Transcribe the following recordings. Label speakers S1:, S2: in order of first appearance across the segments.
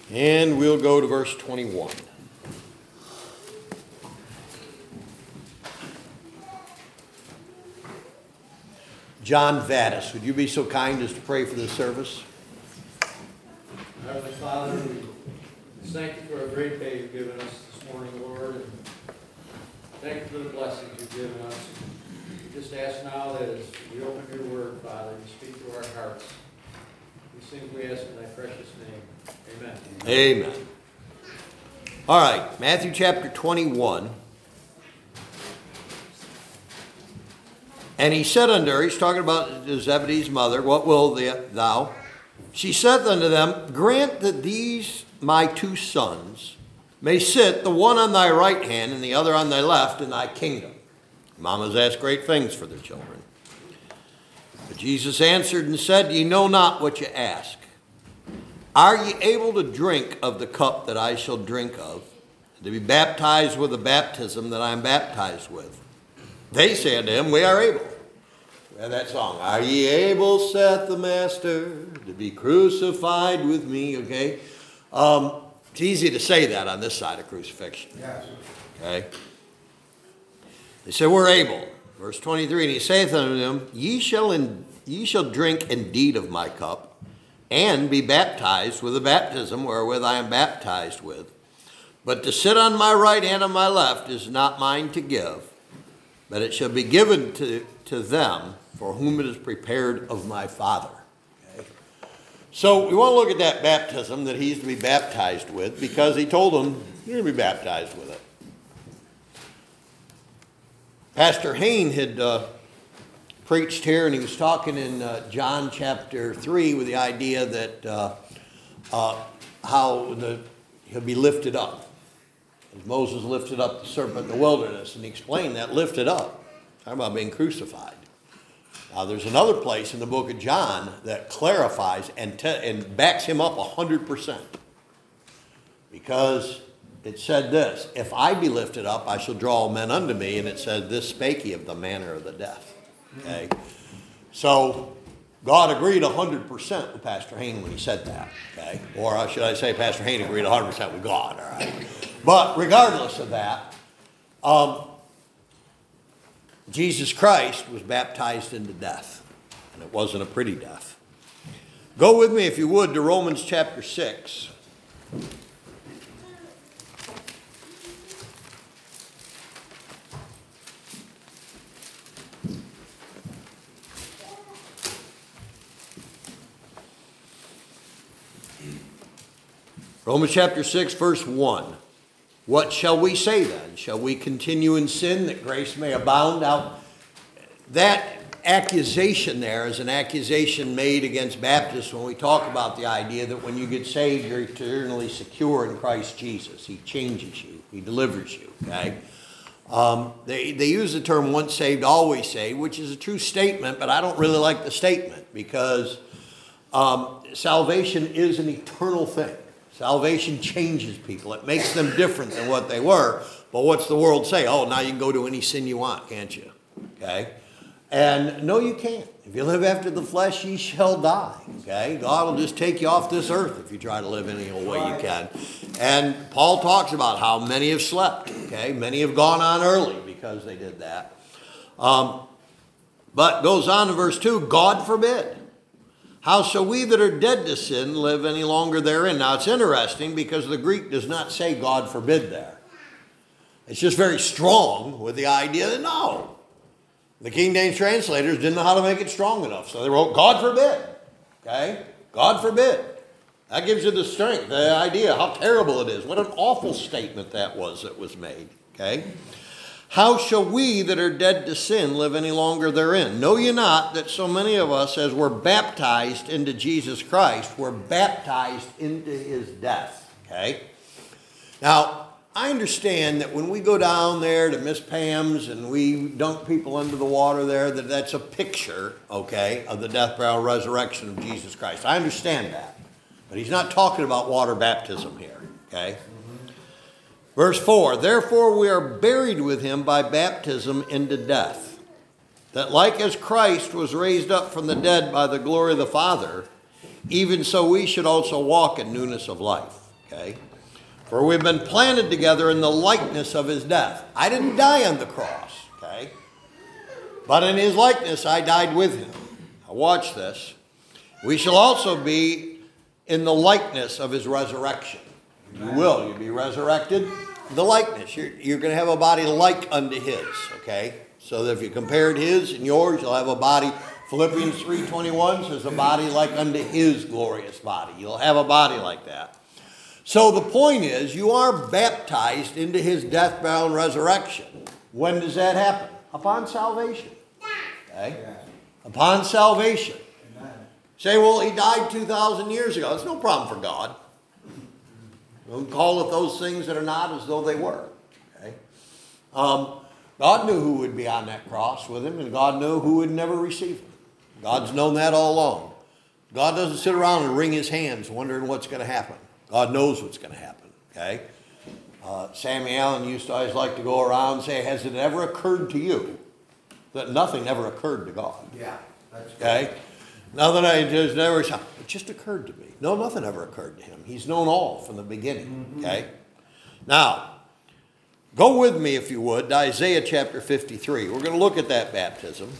S1: And we'll go to verse 21. John Vaddis, would you be so kind as to pray for this service?
S2: Heavenly Father, we thank you for a great day you've given us this morning, Lord. And thank you for the blessings you've given us. We just ask now that as we open your word, Father, you speak to our hearts. These things we ask in thy precious name. Amen.
S1: Amen. All right, Matthew chapter 21. And he said unto her, he's talking about Zebedee's mother, what will thou? She said unto them, grant that these my two sons may sit, the one on thy right hand and the other on thy left, in thy kingdom. Mamas ask great things for their children. But Jesus answered and said, ye know not what ye ask. Are ye able to drink of the cup that I shall drink of, and to be baptized with the baptism that I am baptized with? They said to him, we are able. We have that song, are ye able, saith the master, to be crucified with me, okay? It's easy to say that on this side of crucifixion.
S2: Yes.
S1: Okay? They said, we're able. Verse 23, and he saith unto them, ye shall drink indeed of my cup, and be baptized with the baptism wherewith I am baptized with. But to sit on my right hand and my left is not mine to give, but it shall be given to them for whom it is prepared of my Father. Okay? So we want to look at that baptism that he's to be baptized with, because he told them, you're going to be baptized with it. Pastor Hain had preached here, and he was talking in John chapter 3 with the idea that he'll be lifted up. As Moses lifted up the serpent in the wilderness, and he explained that lifted up. Talking about being crucified. Now there's another place in the book of John that clarifies and backs him up 100%. Because it said this, if I be lifted up, I shall draw all men unto me. And it said, this spake he of the manner of the death. Okay? So God agreed 100% with Pastor Hain when he said that. Okay? Or should I say Pastor Hain agreed 100% with God. All right? But regardless of that, Jesus Christ was baptized into death. And it wasn't a pretty death. Go with me, if you would, to Romans chapter 6. Romans chapter 6, verse 1. What shall we say then? Shall we continue in sin that grace may abound? Now, that accusation there is an accusation made against Baptists when we talk about the idea that when you get saved, you're eternally secure in Christ Jesus. He changes you. He delivers you. Okay? They use the term once saved, always saved, which is a true statement, but I don't really like the statement because salvation is an eternal thing. Salvation changes people. It makes them different than what they were. But what's the world say? Oh, now you can go to any sin you want, can't you? Okay? And no, you can't. If you live after the flesh, ye shall die. Okay? God will just take you off this earth if you try to live any old way you can. And Paul talks about how many have slept. Okay? Many have gone on early because they did that. But goes on to verse 2, God forbid. How shall we that are dead to sin live any longer therein? Now it's interesting because the Greek does not say God forbid there. It's just very strong with the idea that no. The King James translators didn't know how to make it strong enough. So they wrote God forbid. Okay? God forbid. That gives you the strength, the idea how terrible it is. What an awful statement that was made. Okay? How shall we that are dead to sin live any longer therein? Know ye not that so many of us, as were baptized into Jesus Christ, were baptized into his death? Okay? Now, I understand that when we go down there to Miss Pam's and we dunk people under the water there, that's a picture, okay, of the death, burial, resurrection of Jesus Christ. I understand that. But he's not talking about water baptism here, okay? Verse 4, therefore we are buried with him by baptism into death, that like as Christ was raised up from the dead by the glory of the Father, even so we should also walk in newness of life. Okay? For we've been planted together in the likeness of his death. I didn't die on the cross, okay? But in his likeness I died with him. Now watch this. We shall also be in the likeness of his resurrection. You will. You'll be resurrected. The likeness. You're going to have a body like unto his, okay? So that if you compared his and yours, you'll have a body. Philippians 3:21 says a body like unto his glorious body. You'll have a body like that. So the point is, you are baptized into his death, burial, and resurrection. When does that happen? Upon salvation. Okay? Upon salvation. Say, well, he died 2,000 years ago. That's no problem for God. We'll call it those things that are not as though they were. Okay? God knew who would be on that cross with him, and God knew who would never receive him. God's known that all along. God doesn't sit around and wring his hands wondering what's going to happen. God knows what's going to happen. Okay? Sammy Allen used to always like to go around and say, has it ever occurred to you that nothing ever occurred to God?
S2: Yeah, that's good.
S1: Okay? Nothing just never, it just occurred to me. No, nothing ever occurred to him. He's known all from the beginning. Okay? Now, go with me, if you would, to Isaiah chapter 53. We're going to look at that baptism.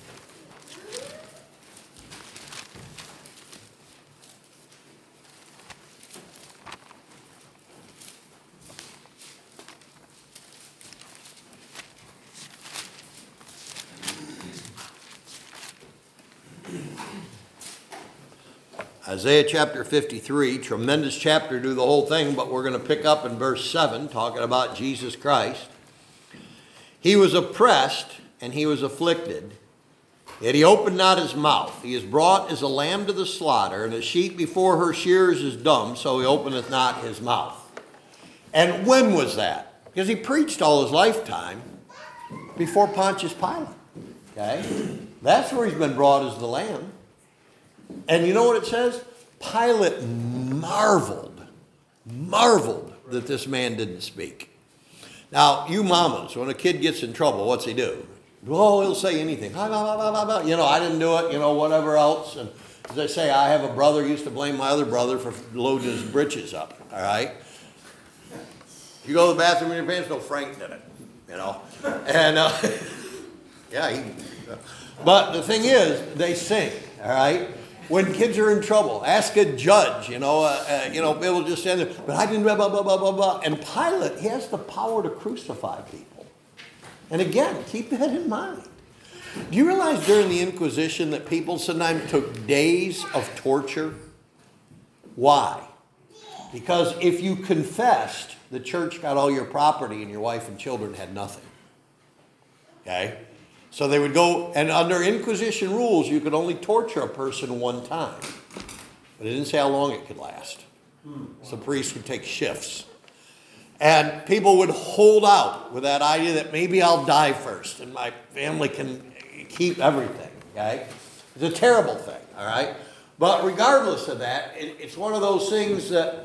S1: Isaiah chapter 53, tremendous chapter, do the whole thing, but we're going to pick up in verse 7, talking about Jesus Christ. He was oppressed and he was afflicted, yet he opened not his mouth. He is brought as a lamb to the slaughter, and a sheep before her shears is dumb, so he openeth not his mouth. And when was that? Because he preached all his lifetime before Pontius Pilate. Okay? That's where he's been brought as the lamb. And you know what it says? Pilate marveled that this man didn't speak. Now, you mamas, when a kid gets in trouble, what's he do? Oh, he'll say anything. You know, I didn't do it, whatever else. And as I say, I have a brother who used to blame my other brother for loading his britches up, all right? You go to the bathroom in your pants, no, Frank did it, And, but the thing is, they sing, all right? When kids are in trouble, ask a judge, people just stand there, but I didn't, blah, blah, blah, blah, blah, blah. And Pilate, he has the power to crucify people. And again, keep that in mind. Do you realize during the Inquisition that people sometimes took days of torture? Why? Because if you confessed, the church got all your property and your wife and children had nothing. Okay? So they would go, and under Inquisition rules, you could only torture a person one time. But it didn't say how long it could last. So priests would take shifts. And people would hold out with that idea that maybe I'll die first and my family can keep everything, okay? It's a terrible thing, all right? But regardless of that, it's one of those things that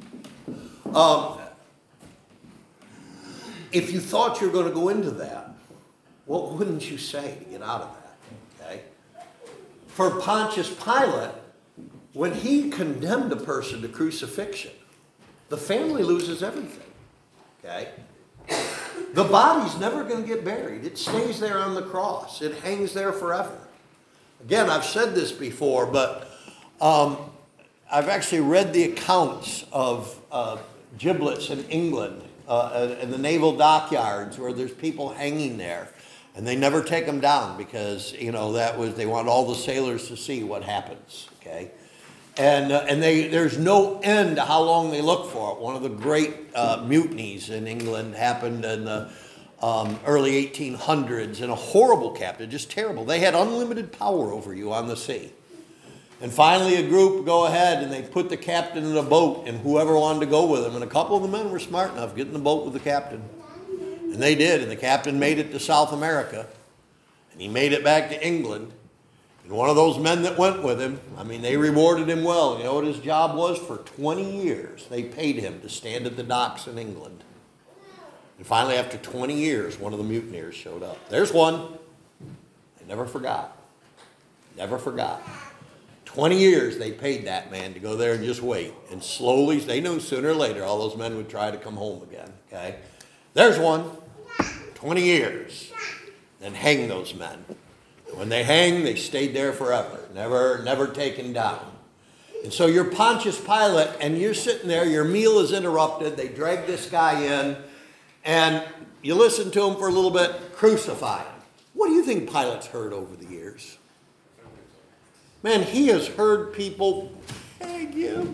S1: if you thought you were going to go into that, what wouldn't you say to get out of that? Okay? For Pontius Pilate, when he condemned a person to crucifixion, the family loses everything. Okay? The body's never going to get buried. It stays there on the cross. It hangs there forever. Again, I've said this before, but I've actually read the accounts of giblets in England in the naval dockyards where there's people hanging there. And they never take them down because, they want all the sailors to see what happens, okay? And there's no end to how long they look for it. One of the great mutinies in England happened in the early 1800s, and a horrible captain, just terrible. They had unlimited power over you on the sea. And finally a group would go ahead and they put the captain in a boat and whoever wanted to go with him. And a couple of the men were smart enough to get in the boat with the captain. And they did, and the captain made it to South America, and he made it back to England. And one of those men that went with him, they rewarded him well. You know what his job was? For 20 years, they paid him to stand at the docks in England. And finally, after 20 years, one of the mutineers showed up. There's one. They never forgot. Never forgot. 20 years they paid that man to go there and just wait. And slowly, they knew sooner or later all those men would try to come home again. Okay? There's one. 20 years. Then hang those men. When they hang, they stayed there forever. Never taken down. And so you're Pontius Pilate, and you're sitting there, your meal is interrupted, they drag this guy in, and you listen to him for a little bit, crucify him. What do you think Pilate's heard over the years? Man, he has heard people peg him,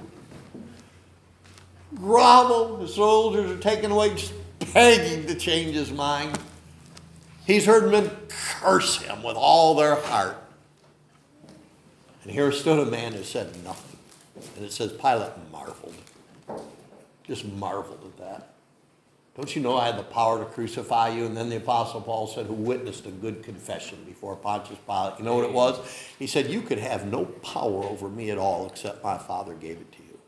S1: grovel, the soldiers are taken away, just begging to change his mind. He's heard men curse him with all their heart. And here stood a man who said nothing. And it says Pilate marveled. Just marveled at that. Don't you know I had the power to crucify you? And then the Apostle Paul said, who witnessed a good confession before Pontius Pilate. You know what it was? He said, you could have no power over me at all except my Father gave it to you.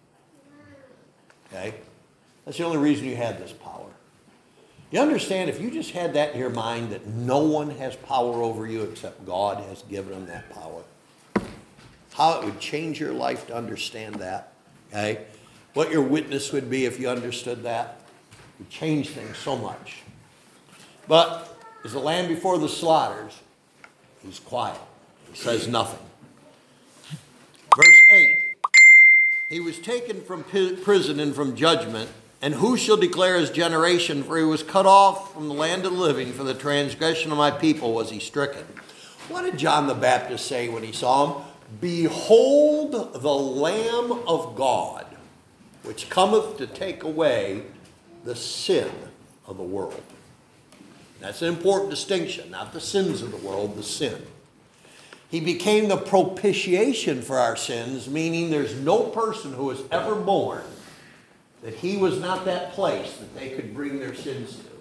S1: Okay? That's the only reason you had this power. You understand, if you just had that in your mind that no one has power over you except God has given them that power, how it would change your life to understand that, okay? What your witness would be if you understood that. It would change things so much. But as the lamb before the slaughters, he's quiet. He says nothing. Verse 8, he was taken from prison and from judgment, and who shall declare his generation? For he was cut off from the land of the living. For the transgression of my people was he stricken. What did John the Baptist say when he saw him? Behold the Lamb of God, which cometh to take away the sin of the world. That's an important distinction. Not the sins of the world, the sin. He became the propitiation for our sins, meaning there's no person who was ever born that he was not that place that they could bring their sins to.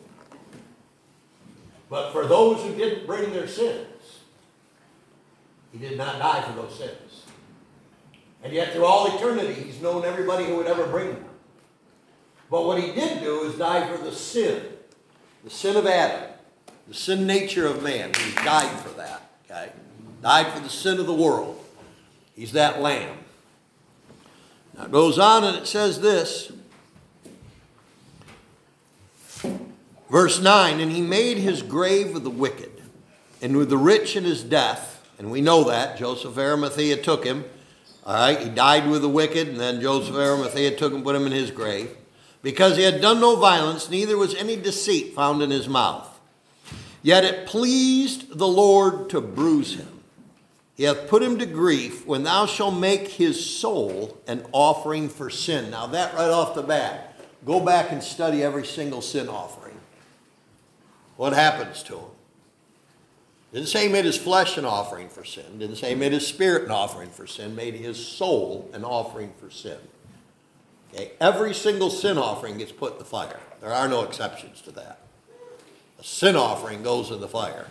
S1: But for those who didn't bring their sins, he did not die for those sins. And yet through all eternity, he's known everybody who would ever bring them. But what he did do is die for the sin of Adam, the sin nature of man. He died for that, okay? Died for the sin of the world. He's that lamb. Now it goes on and it says this. Verse 9, and he made his grave with the wicked, and with the rich in his death. And we know that. Joseph of Arimathea took him. All right, he died with the wicked, and then Joseph of Arimathea took him and put him in his grave. Because he had done no violence, neither was any deceit found in his mouth. Yet it pleased the Lord to bruise him. He hath put him to grief when thou shalt make his soul an offering for sin. Now that right off the bat, go back and study every single sin offering. What happens to him? Didn't say he made his flesh an offering for sin. Didn't say he made his spirit an offering for sin. Made his soul an offering for sin. Okay? Every single sin offering gets put in the fire. There are no exceptions to that. A sin offering goes in the fire.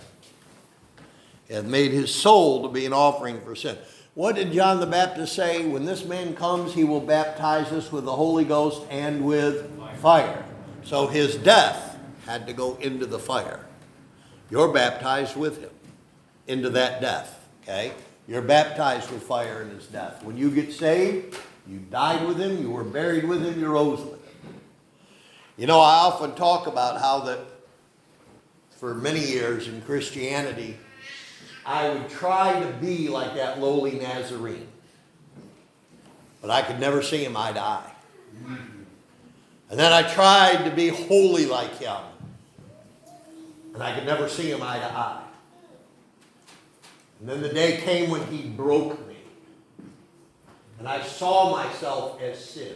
S1: He hath made his soul to be an offering for sin. What did John the Baptist say? When this man comes, he will baptize us with the Holy Ghost and with fire. So his death had to go into the fire. You're baptized with him into that death, okay? You're baptized with fire in his death. When you get saved, you died with him, you were buried with him, you rose with him. You know, I often talk about how that for many years in Christianity, I would try to be like that lowly Nazarene. But I could never see him eye to eye. And then I tried to be holy like him. And I could never see him eye to eye. And then the day came when he broke me. And I saw myself as sin.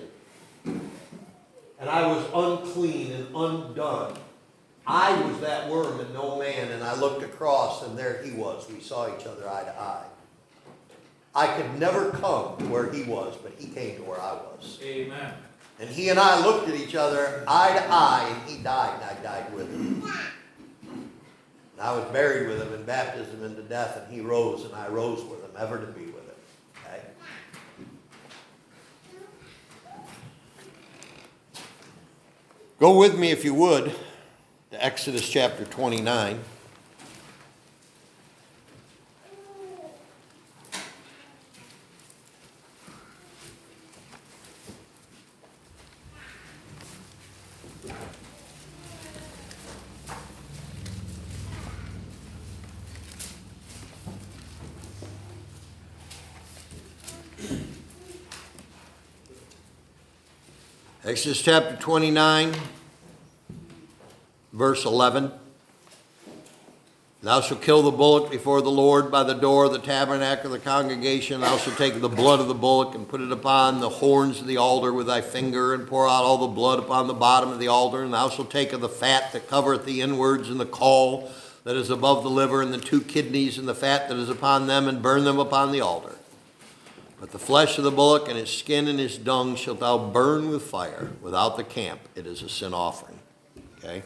S1: And I was unclean and undone. I was that worm and no man. And I looked across and there he was. We saw each other eye to eye. I could never come to where he was, but he came to where I was.
S2: Amen.
S1: And he and I looked at each other eye to eye, and he died, and I died with him. And I was buried with him in baptism into death, and he rose, and I rose with him, ever to be with him. Okay? Go with me, if you would, to Exodus chapter 29. Exodus chapter 29, verse 11. Thou shalt kill the bullock before the Lord by the door of the tabernacle of the congregation. Thou shalt take the blood of the bullock and put it upon the horns of the altar with thy finger, and pour out all the blood upon the bottom of the altar. And thou shalt take of the fat that covereth the inwards, and the caul that is above the liver, and the 2 kidneys, and the fat that is upon them, and burn them upon the altar. But the flesh of the bullock and his skin and his dung shalt thou burn with fire without the camp. It is a sin offering. Okay?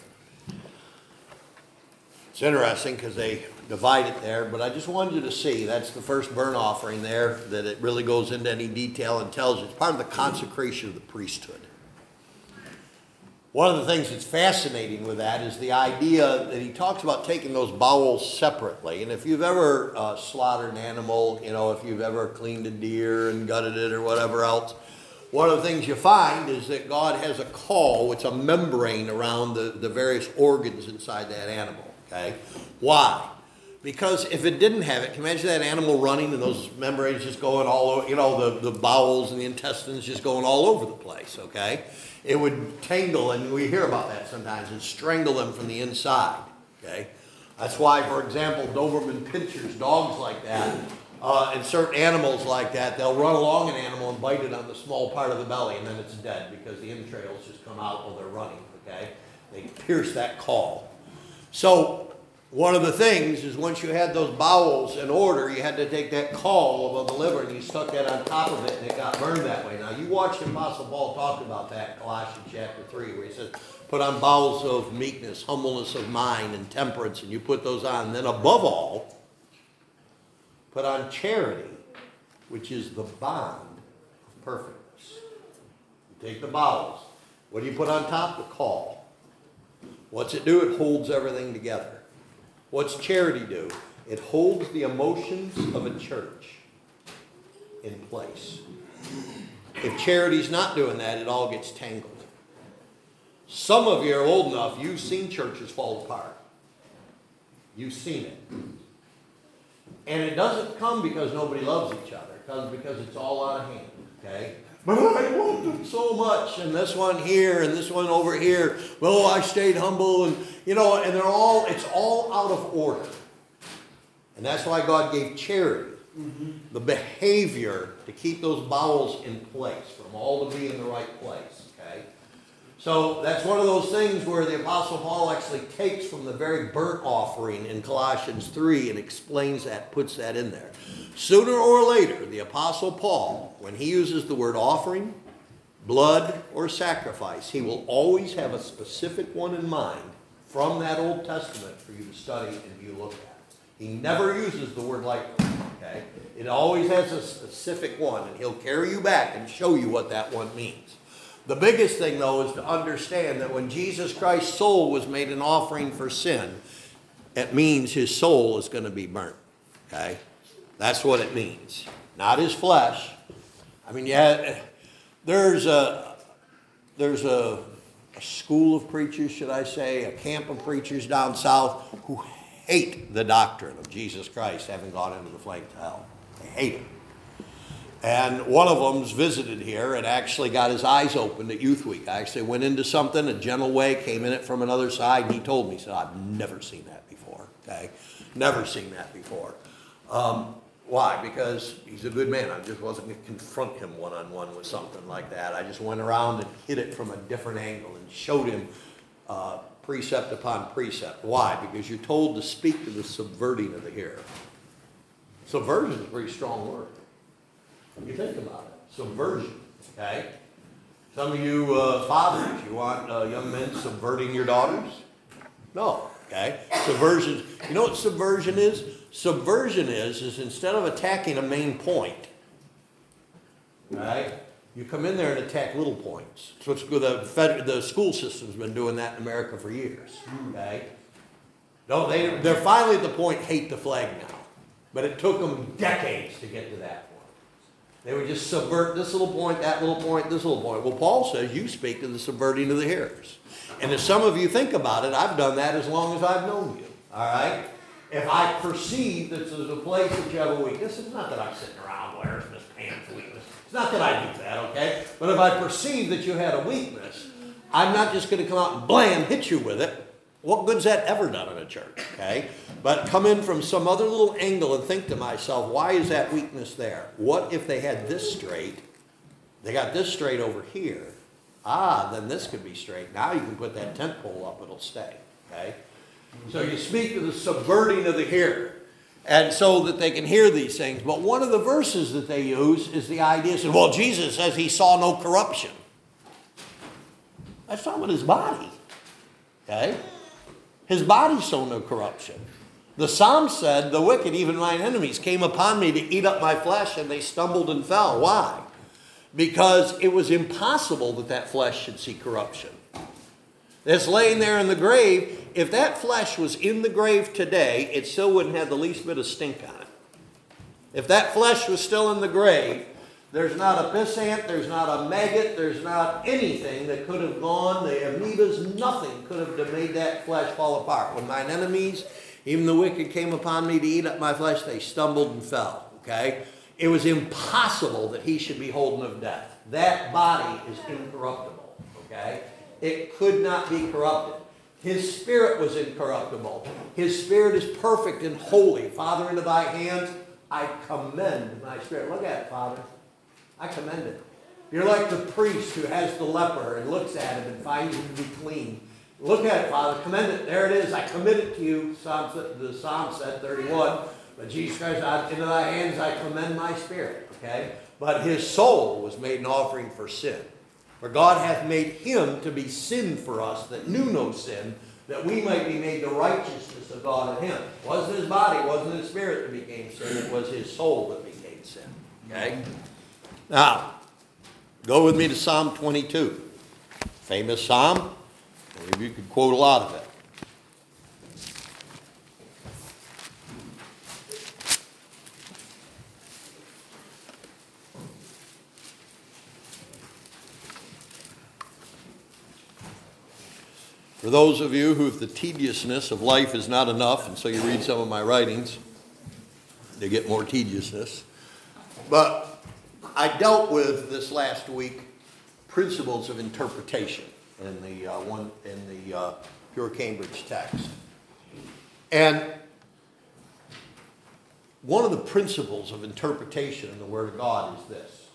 S1: It's interesting because they divide it there, but I just wanted you to see that's the first burnt offering there, that it really goes into any detail and tells you it's part of the consecration of the priesthood. One of the things that's fascinating with that is the idea that he talks about taking those bowels separately. And if you've ever slaughtered an animal, if you've ever cleaned a deer and gutted it or whatever else, one of the things you find is that God has a caul, it's a membrane around the various organs inside that animal. Okay? Why? Because if it didn't have it, can you imagine that animal running and those membranes just going all over, the bowels and the intestines just going all over the place, okay? It would tangle, and we hear about that sometimes, and strangle them from the inside, okay? That's why, for example, Doberman pinschers, dogs like that, and certain animals like that, they'll run along an animal and bite it on the small part of the belly, and then it's dead because the entrails just come out while they're running, okay? They pierce that caul. So one of the things is once you had those bowels in order, you had to take that caul above the liver and you stuck that on top of it and it got burned that way. Now you watched the Apostle Paul talk about that in Colossians chapter 3 where he says, put on bowels of meekness, humbleness of mind, and temperance, and you put those on. And then above all, put on charity, which is the bond of perfectness. You take the bowels. What do you put on top? The caul. What's it do? It holds everything together. What's charity do? It holds the emotions of a church in place. If charity's not doing that, it all gets tangled. Some of you are old enough, you've seen churches fall apart. You've seen it. And it doesn't come because nobody loves each other. It comes because it's all out of hand. Okay? But I loved them so much, and this one here, and this one over here. Well, I stayed humble, and and it's all out of order. And that's why God gave charity, the behavior to keep those bowels in place, for them all to be in the right place, okay? So that's one of those things where the Apostle Paul actually takes from the very burnt offering in Colossians 3 and explains that, puts that in there. Sooner or later, the Apostle Paul, when he uses the word offering, blood, or sacrifice, he will always have a specific one in mind from that Old Testament for you to study and you look at. He never uses the word lightly, okay? It always has a specific one, and he'll carry you back and show you what that one means. The biggest thing, though, is to understand that when Jesus Christ's soul was made an offering for sin, it means his soul is going to be burnt, okay? That's what it means. Not his flesh. I mean, there's a school of preachers, should I say, a camp of preachers down south who hate the doctrine of Jesus Christ having gone into the flames of hell. They hate it. And one of them's visited here and actually got his eyes opened at Youth Week. I actually went into something a gentle way, came in it from another side, and he told me, he said, I've never seen that before, okay? Never seen that before. Why? Because he's a good man. I just wasn't going to confront him one-on-one with something like that. I just went around and hit it from a different angle and showed him precept upon precept. Why? Because you're told to speak to the subverting of the hearer. Subversion is a pretty strong word. You think about it. Subversion, okay? Some of you fathers, you want young men subverting your daughters? No, okay? Subversion, you know what subversion is? Subversion is instead of attacking a main point, right? You come in there and attack little points. So the school system's been doing that in America for years, okay? No, they're finally at the point, hate the flag now. But it took them decades to get to that point. They would just subvert this little point, that little point, this little point. Well, Paul says you speak to the subverting of the hearers. And if some of you think about it, I've done that as long as I've known you, all right? If I perceive that there's a place that you have a weakness, it's not that I'm sitting around wearing this pants weakness. It's not that I do that, okay? But if I perceive that you had a weakness, I'm not just going to come out and blam, hit you with it. What good's that ever done in a church, okay? But come in from some other little angle and think to myself, why is that weakness there? What if they had this straight? They got this straight over here. Then this could be straight. Now you can put that tent pole up, it'll stay, okay? So you speak to the subverting of the hearer, and so that they can hear these things. But one of the verses that they use is the idea, well, Jesus says he saw no corruption. That's talking about his body, okay? His body saw no corruption. The Psalm said, the wicked, even mine enemies, came upon me to eat up my flesh, and they stumbled and fell. Why? Because it was impossible that that flesh should see corruption. It's laying there in the grave. If that flesh was in the grave today, it still wouldn't have the least bit of stink on it. If that flesh was still in the grave, there's not a pissant, there's not a maggot, there's not anything that could have gone, the amoebas, nothing could have made that flesh fall apart. When mine enemies, even the wicked, came upon me to eat up my flesh, they stumbled and fell, okay? It was impossible that he should be holden of death. That body is incorruptible, okay? It could not be corrupted. His spirit was incorruptible. His spirit is perfect and holy. Father, into thy hands I commend my spirit. Look at it, Father. I commend it. You're like the priest who has the leper and looks at him and finds him to be clean. Look at it, Father. Commend it. There it is. I commit it to you. The Psalm said, 31. But Jesus Christ, into thy hands I commend my spirit. Okay? But his soul was made an offering for sin. For God hath made him to be sin for us that knew no sin, that we might be made the righteousness of God in him. It wasn't his body, it wasn't his spirit that became sin, it was his soul that became sin. Okay? Now, go with me to Psalm 22. Famous psalm. Maybe you could quote a lot of it. For those of you who the tediousness of life is not enough, and so you read some of my writings, they get more tediousness. But I dealt with this last week principles of interpretation in the Pure Cambridge text. And one of the principles of interpretation in the Word of God is this.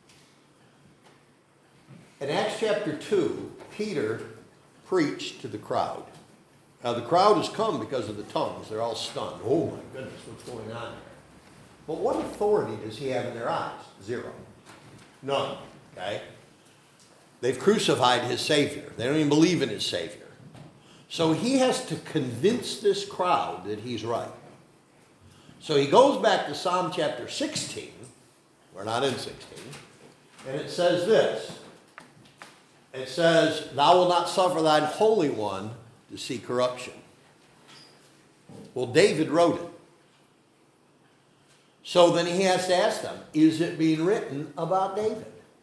S1: In Acts chapter 2, Peter preached to the crowd. Now the crowd has come because of the tongues. They're all stunned. Oh my goodness, what's going on here? But what authority does he have in their eyes? Zero. None. Okay? They've crucified his Savior. They don't even believe in his Savior. So he has to convince this crowd that he's right. So he goes back to Psalm chapter 16. We're not in 16. And it says this. It says, thou wilt not suffer thine Holy One to see corruption. Well, David wrote it. So then he has to ask them, is it being written about David?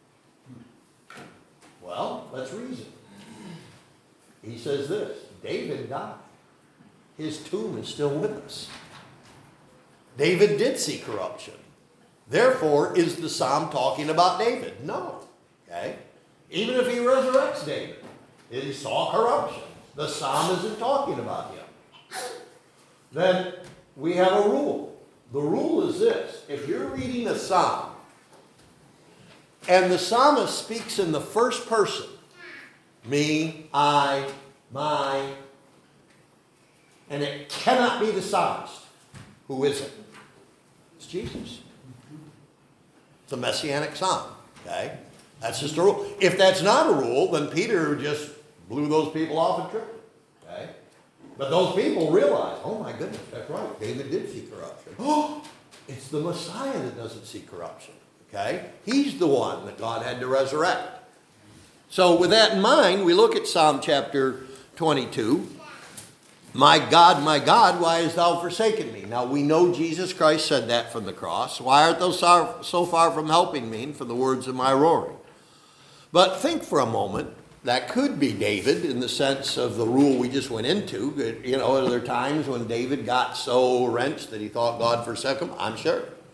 S1: Well, let's reason. He says this, David died. His tomb is still with us. David did see corruption. Therefore, is the psalm talking about David? No. Okay? Even if he resurrects David, he saw corruption. The psalm isn't talking about him. Then we have a rule. The rule is this. If you're reading a psalm, and the psalmist speaks in the first person, me, I, my, and it cannot be the psalmist. Who is it? It's Jesus. It's a messianic psalm. Okay? That's just a rule. If that's not a rule, then Peter just blew those people off and tripped them. Okay? But those people realize, oh my goodness, that's right. David did see corruption. Oh, it's the Messiah that doesn't see corruption. Okay? He's the one that God had to resurrect. So with that in mind, we look at Psalm chapter 22. My God, why hast thou forsaken me? Now we know Jesus Christ said that from the cross. Why art thou so far from helping me, from the words of my roaring? But think for a moment, that could be David in the sense of the rule we just went into. Are there times when David got so wrenched that he thought God forsook him? I'm sure.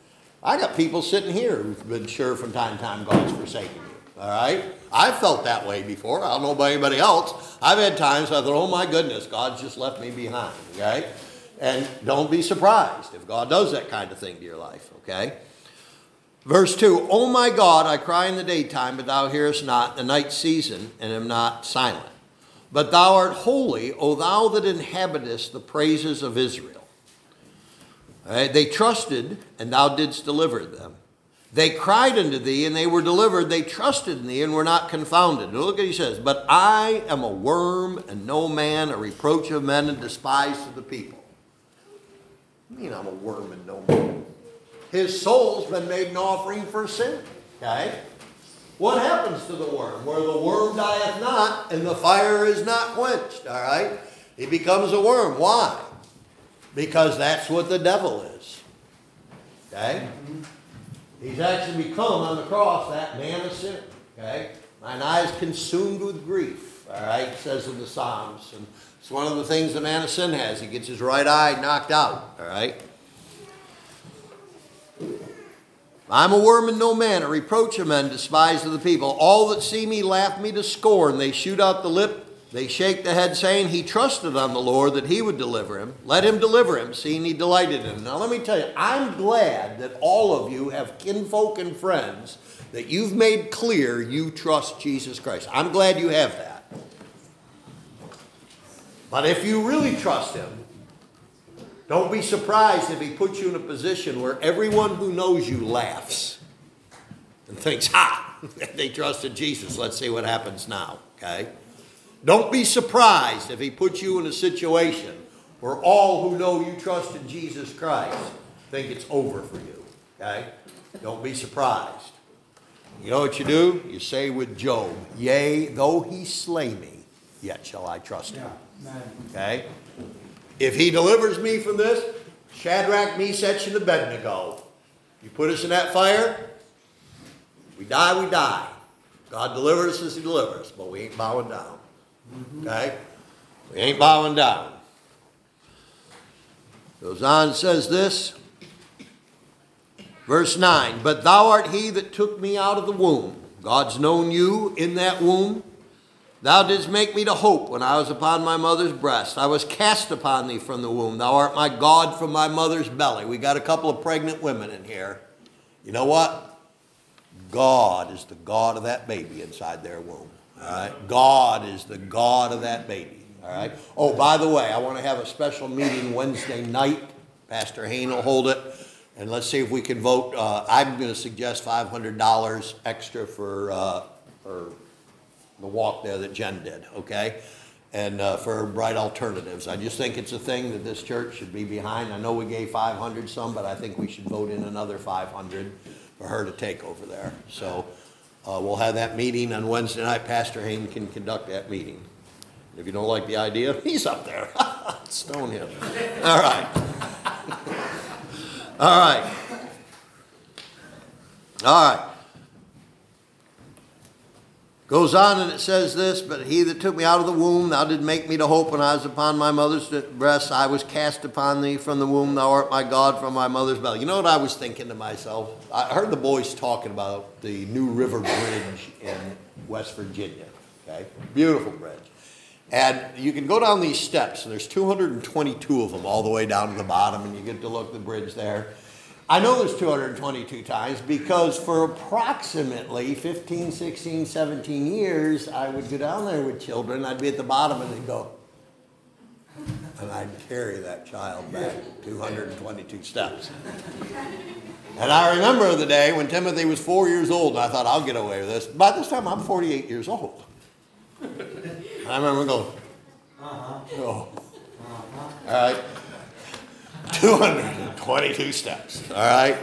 S1: I got people sitting here who've been sure from time to time God's forsaken you. All right? I've felt that way before. I don't know about anybody else. I've had times I thought, oh my goodness, God's just left me behind. Okay? And don't be surprised if God does that kind of thing to your life. Okay? Verse 2, O my God, I cry in the daytime, but thou hearest not, in the night season, and am not silent. But thou art holy, O thou that inhabitest the praises of Israel. All right, they trusted, and thou didst deliver them. They cried unto thee, and they were delivered. They trusted in thee, and were not confounded. Now look what he says. But I am a worm, and no man, a reproach of men, and despised of the people. What do you mean I'm a worm and no man? His soul's been made an offering for sin. Okay? What happens to the worm? Where the worm dieth not, and the fire is not quenched. All right? He becomes a worm. Why? Because that's what the devil is. Okay? He's actually become on the cross that man of sin. Okay? Mine eye is consumed with grief. All right? It says in the Psalms. And it's one of the things the man of sin has. He gets his right eye knocked out. All right? I'm a worm and no man, a reproach of men, despised of the people. All that see me laugh me to scorn. They shoot out the lip. They shake the head, saying, he trusted on the Lord that he would deliver him. Let him deliver him, seeing he delighted in him. Now let me tell you, I'm glad that all of you have kinfolk and friends that you've made clear you trust Jesus Christ. I'm glad you have that. But if you really trust him, don't be surprised if he puts you in a position where everyone who knows you laughs and thinks, ha, they trusted Jesus. Let's see what happens now, okay? Don't be surprised if he puts you in a situation where all who know you trusted Jesus Christ think it's over for you, okay? Don't be surprised. You know what you do? You say with Job, yea, though he slay me, yet shall I trust him. Okay? If he delivers me from this, Shadrach, Meshach, and Abednego, you put us in that fire, we die, we die. God delivers us as he delivers, but we ain't bowing down. Okay? We ain't bowing down. Goes on and says this. Verse 9, but thou art he that took me out of the womb. God's known you in that womb. Thou didst make me to hope when I was upon my mother's breast. I was cast upon thee from the womb. Thou art my God from my mother's belly. We got a couple of pregnant women in here. You know what? God is the God of that baby inside their womb. All right? God is the God of that baby. All right? Oh, by the way, I want to have a special meeting Wednesday night. Pastor Hain will hold it. And let's see if we can vote. I'm going to suggest $500 extra for the walk there that Jen did, okay? And for Bright Alternatives. I just think it's a thing that this church should be behind. I know we gave 500 some, but I think we should vote in another 500 for her to take over there. So we'll have that meeting on Wednesday night. Pastor Hain can conduct that meeting. If you don't like the idea, he's up there. Stone him. All right. All right. All right. Goes on and it says this, but he that took me out of the womb, thou did make me to hope when I was upon my mother's breast. I was cast upon thee from the womb. Thou art my God from my mother's belly. You know what I was thinking to myself? I heard the boys talking about the New River Bridge in West Virginia. Okay, beautiful bridge. And you can go down these steps, and there's 222 of them all the way down to the bottom, and you get to look at the bridge there. I know there's 222 times because for approximately 15, 16, 17 years, I would go down there with children. I'd be at the bottom and they'd go, and I'd carry that child back 222 steps. And I remember the day when Timothy was 4 years old, and I thought, I'll get away with this. By this time, I'm 48 years old. And I remember going, oh, all right. 222 steps, all right?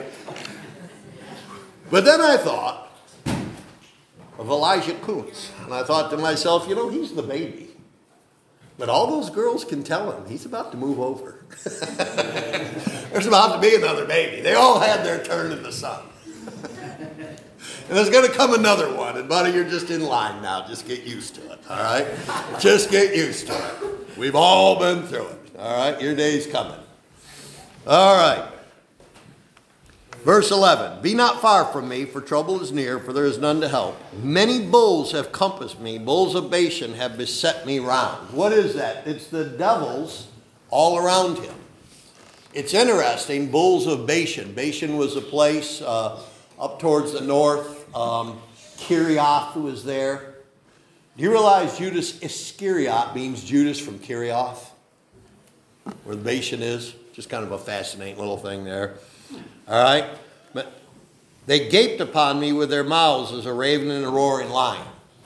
S1: But then I thought of Elijah Kuntz, and I thought to myself, you know, he's the baby. But all those girls can tell him he's about to move over. There's about to be another baby. They all had their turn in the sun. And there's going to come another one, and buddy, you're just in line now. Just get used to it, all right? Just get used to it. We've all been through it, all right? Your day's coming. All right. Verse 11, be not far from me, for trouble is near, for there is none to help. Many bulls have compassed me, bulls of Bashan have beset me round. What is that? It's the devils all around him. It's interesting, bulls of Bashan. Bashan was a place up towards the north. Kirioth was there. Do you realize Judas Iscariot means Judas from Kirioth? Where Bashan is? Just kind of a fascinating little thing there. All right? But they gaped upon me with their mouths as a raven and a roaring lion.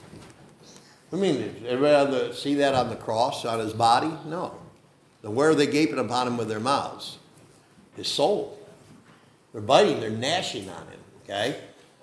S1: I mean, did everybody see that on the cross, on his body? No. Then where are they gaping upon him with their mouths? His soul. They're biting, they're gnashing on him. Okay?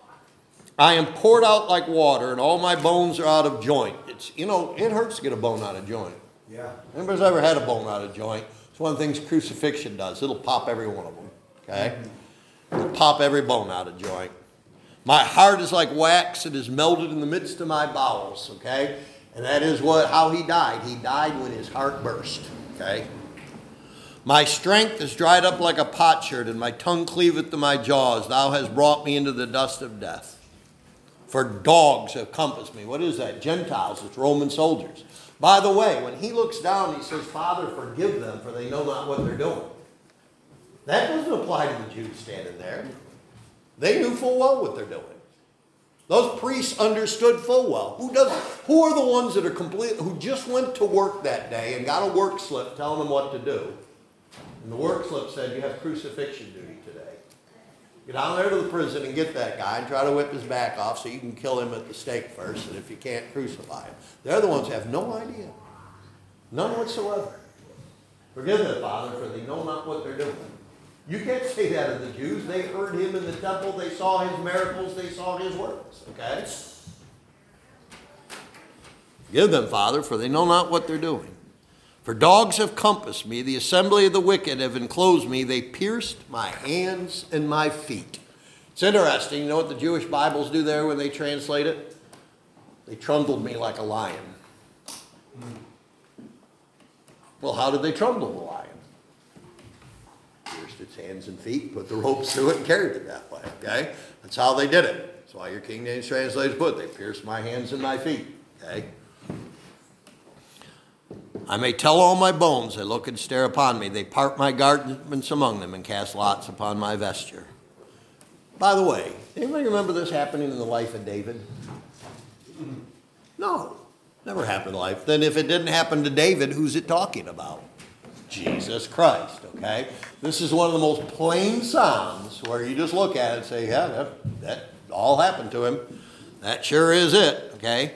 S1: I am poured out like water, and all my bones are out of joint. It hurts to get a bone out of joint.
S2: Yeah.
S1: Anybody's ever had a bone out of joint? It's one of the things crucifixion does. It'll pop every one of them. Okay? It'll pop every bone out of joint. My heart is like wax. It is melted in the midst of my bowels. Okay? And that is how he died. He died when his heart burst. Okay? My strength is dried up like a potsherd, and my tongue cleaveth to my jaws. Thou hast brought me into the dust of death. For dogs have compassed me. What is that? Gentiles. It's Roman soldiers. By the way, when he looks down, he says, Father, forgive them, for they know not what they're doing. That doesn't apply to the Jews standing there. They knew full well what they're doing. Those priests understood full well. Who are the ones that are who just went to work that day and got a work slip telling them what to do? And the work slip said, you have crucifixion duty today. Get down there to the prison and get that guy and try to whip his back off so you can kill him at the stake first, and if you can't, crucify him. They're the ones who have no idea. None whatsoever. Forgive them, Father, for they know not what they're doing. You can't say that of the Jews. They heard him in the temple. They saw his miracles. They saw his works. Okay? Forgive them, Father, for they know not what they're doing. For dogs have compassed me, the assembly of the wicked have enclosed me, they pierced my hands and my feet. It's interesting, you know what the Jewish Bibles do there when they translate it? They trundled me like a lion. Well, how did they trundle the lion? Pierced its hands and feet, put the ropes through it, and carried it that way, okay? That's how they did it. That's why your King James translators put, they pierced my hands and my feet, okay? I may tell all my bones, they look and stare upon me. They part my garments among them and cast lots upon my vesture. By the way, anybody remember this happening in the life of David? No, never happened in life. Then if it didn't happen to David, who's it talking about? Jesus Christ, okay? This is one of the most plain Psalms where you just look at it and say, yeah, that all happened to him. That sure is it, okay?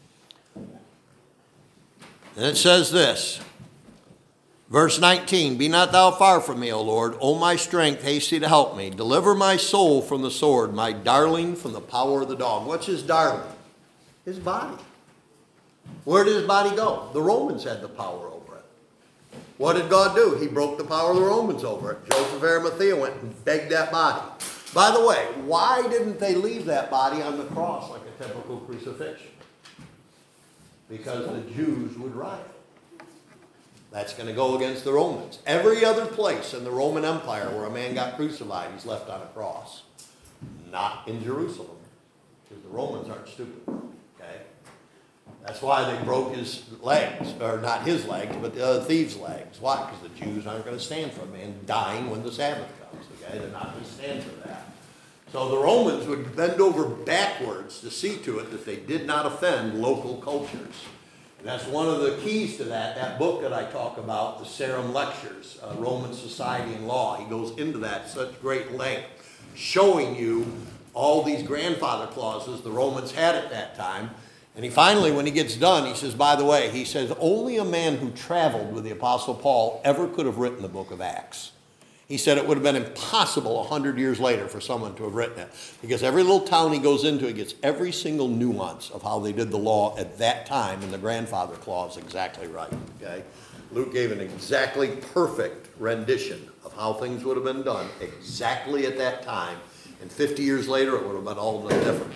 S1: And it says this, verse 19, be not thou far from me, O Lord. O my strength, haste thee to help me. Deliver my soul from the sword, my darling from the power of the dog. What's his darling? His body. Where did his body go? The Romans had the power over it. What did God do? He broke the power of the Romans over it. Joseph of Arimathea went and begged that body. By the way, why didn't they leave that body on the cross like a typical crucifixion? Because the Jews would riot. That's going to go against the Romans. Every other place in the Roman Empire where a man got crucified, he's left on a cross. Not in Jerusalem, because the Romans aren't stupid. Okay? That's why they broke his legs, or not his legs, but the other thieves' legs. Why? Because the Jews aren't going to stand for a man dying when the Sabbath comes. Okay? They're not going to stand for that. So the Romans would bend over backwards to see to it that they did not offend local cultures. And that's one of the keys to that book that I talk about, the Sarum Lectures, Roman Society and Law. He goes into that at such great length, showing you all these grandfather clauses the Romans had at that time. And he finally, when he gets done, he says, by the way, he says, only a man who traveled with the Apostle Paul ever could have written the book of Acts. He said it would have been impossible 100 years later for someone to have written it. Because every little town he goes into, he gets every single nuance of how they did the law at that time, and the grandfather clause exactly right. Okay? Luke gave an exactly perfect rendition of how things would have been done exactly at that time. And 50 years later, it would have been all different.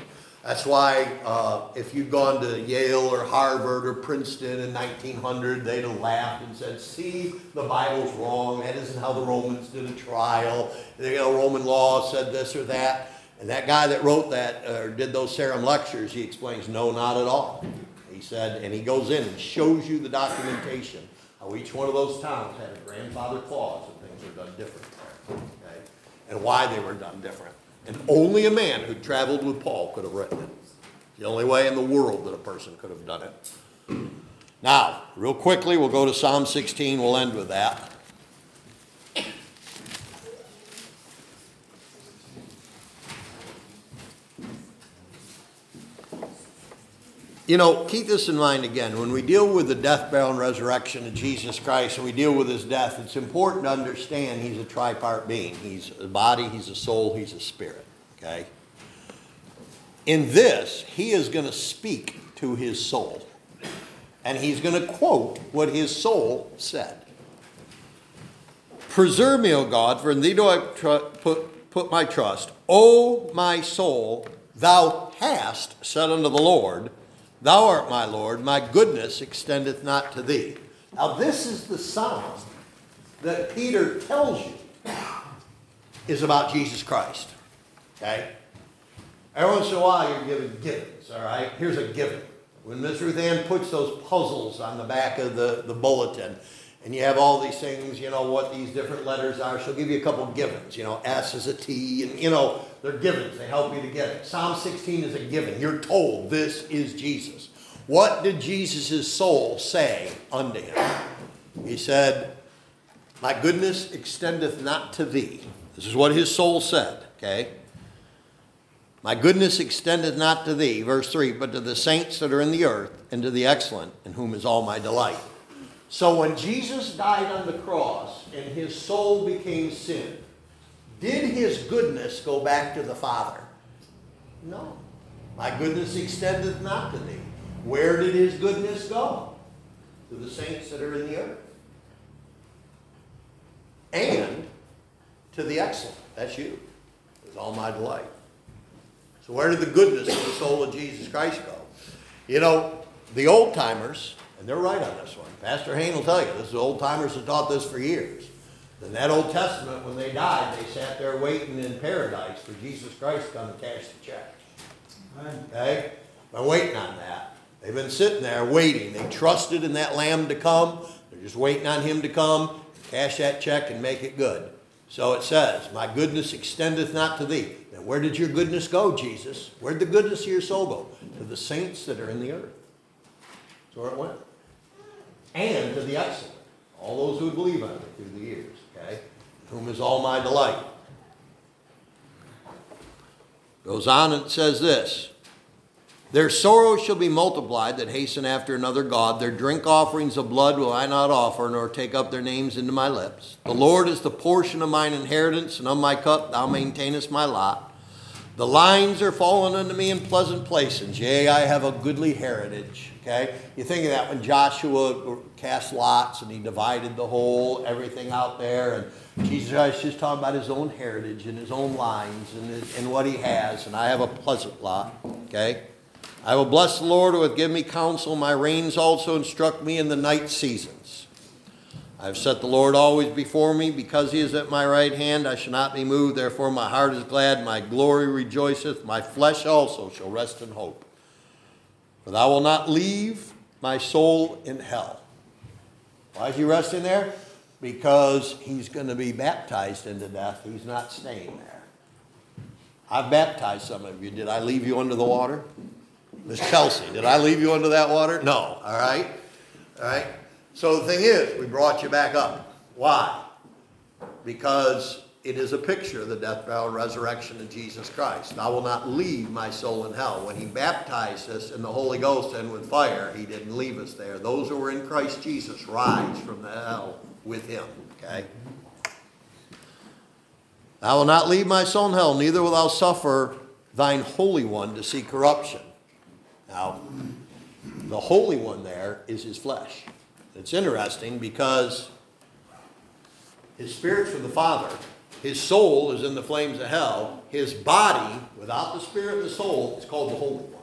S1: That's why if you'd gone to Yale or Harvard or Princeton in 1900, they'd have laughed and said, see, the Bible's wrong. That isn't how the Romans did a trial. Roman law said this or that. And that guy that wrote that or did those Sarum lectures, he explains, no, not at all. He said, and he goes in and shows you the documentation, how each one of those towns had a grandfather clause and things were done different there, okay? And why they were done different. And only a man who traveled with Paul could have written it. The only way in the world that a person could have done it. Now, real quickly, we'll go to Psalm 16. We'll end with that. Keep this in mind again. When we deal with the death, burial, and resurrection of Jesus Christ, and we deal with his death, it's important to understand he's a tripart being. He's a body, he's a soul, he's a spirit. Okay? In this, he is going to speak to his soul. And he's going to quote what his soul said. Preserve me, O God, for in thee do I put my trust. O my soul, thou hast said unto the Lord, thou art my Lord, my goodness extendeth not to thee. Now this is the psalm that Peter tells you is about Jesus Christ. Okay? Every once in a while you're given givens, all right? Here's a given. When Miss Ruth Ann puts those puzzles on the back of the bulletin, and you have all these things, what these different letters are, she'll give you a couple givens. S is a T, and they're givens. They help you to get it. Psalm 16 is a given. You're told this is Jesus. What did Jesus' soul say unto him? He said, my goodness extendeth not to thee. This is what his soul said, okay? My goodness extendeth not to thee, verse 3, but to the saints that are in the earth, and to the excellent, in whom is all my delight. So when Jesus died on the cross and his soul became sin, did his goodness go back to the Father? No. My goodness extendeth not to thee. Where did his goodness go? To the saints that are in the earth. And to the excellent. That's you. It's all my delight. So where did the goodness of the soul of Jesus Christ go? The old timers, and they're right on this one. Pastor Hain will tell you, this is old timers have taught this for years. In that Old Testament, when they died, they sat there waiting in paradise for Jesus Christ to come and cash the check. Okay? They're waiting on that. They've been sitting there waiting. They trusted in that lamb to come. They're just waiting on him to come, cash that check, and make it good. So it says, my goodness extendeth not to thee. Now, where did your goodness go, Jesus? Where did the goodness of your soul go? To the saints that are in the earth. That's where it went. And to the excellent. All those who believe on it through the years. Okay? Whom is all my delight. Goes on and says this. Their sorrows shall be multiplied that hasten after another God. Their drink offerings of blood will I not offer, nor take up their names into my lips. The Lord is the portion of mine inheritance, and of my cup thou maintainest my lot. The lines are fallen unto me in pleasant places. Yea, I have a goodly heritage. Okay? You think of that when Joshua cast lots and he divided the whole, everything out there. And Jesus Christ just talking about his own heritage and his own lines and what he has. And I have a pleasant lot. Okay? I will bless the Lord who hath given me counsel. My reins also instruct me in the night seasons. I have set the Lord always before me. Because he is at my right hand, I shall not be moved. Therefore my heart is glad, my glory rejoiceth. My flesh also shall rest in hope. For thou wilt not leave my soul in hell. Why is he resting there? Because he's going to be baptized into death. He's not staying there. I've baptized some of you. Did I leave you under the water? Miss Kelsey, did I leave you under that water? No. All right? All right? So the thing is, we brought you back up. Why? Because it is a picture of the death, burial, and resurrection of Jesus Christ. I will not leave my soul in hell. When he baptized us in the Holy Ghost and with fire, he didn't leave us there. Those who were in Christ Jesus rise from the hell with him. Okay? I will not leave my soul in hell, neither will thou suffer thine Holy One to see corruption. Now, the Holy One there is his flesh. It's interesting because his spirit's from the Father, His soul is in the flames of hell. His body, without the spirit and the soul, is called the Holy One.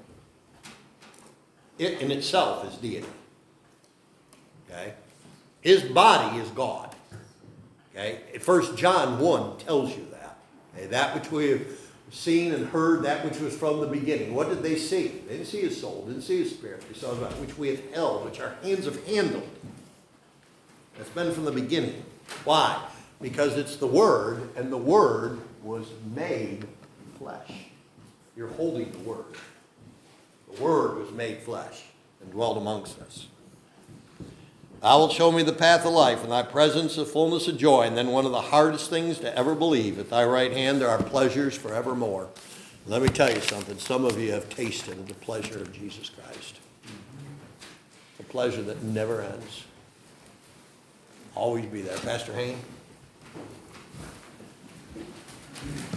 S1: It in itself is deity. Okay? His body is God. Okay? 1 John 1 tells you that. Okay? That which we have seen and heard, that which was from the beginning. What did they see? They didn't see his soul, didn't see his spirit. They saw that which we have held, which our hands have handled. That's been from the beginning. Why? Because it's the Word, and the Word was made flesh. You're holding the Word. The Word was made flesh and dwelt amongst us. Thou wilt show me the path of life, in thy presence is fullness of joy. And then one of the hardest things to ever believe, at thy right hand there are pleasures forevermore. Let me tell you something. Some of you have tasted of the pleasure of Jesus Christ. A pleasure that never ends. Always be there. Pastor Hayne?